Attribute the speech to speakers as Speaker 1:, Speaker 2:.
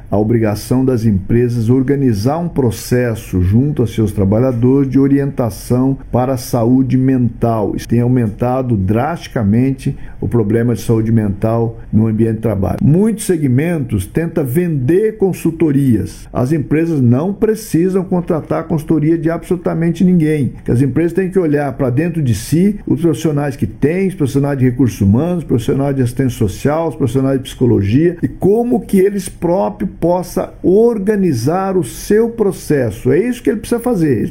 Speaker 1: a obrigação das empresas organizar um processo junto a seus trabalhadores de orientação para a saúde mental. Isso tem aumentado drasticamente o problema de saúde mental no ambiente de trabalho. Muitos segmentos tentam vender consultorias. As empresas não precisam contratar consultoria de absolutamente ninguém. As empresas têm que olhar para dentro de si os profissionais que têm, os profissionais de recursos humanos, os profissionais de assistência social, os profissionais de psicologia, e como que eles próprios possam organizar o seu processo. É isso que ele precisa fazer.